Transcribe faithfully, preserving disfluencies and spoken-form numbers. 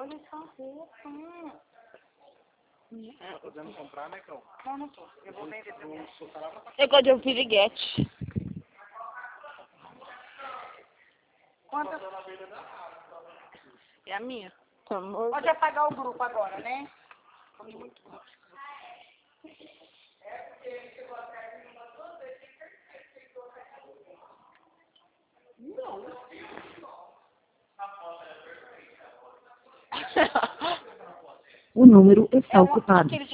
Olha só roupa. Podemos comprar, né, Cão? Não, não tô. Eu vou vender pra mim. Eu gosto de um piriguete. Quantas? É a minha. Amor. Pode apagar o grupo agora, né? O número está ocupado.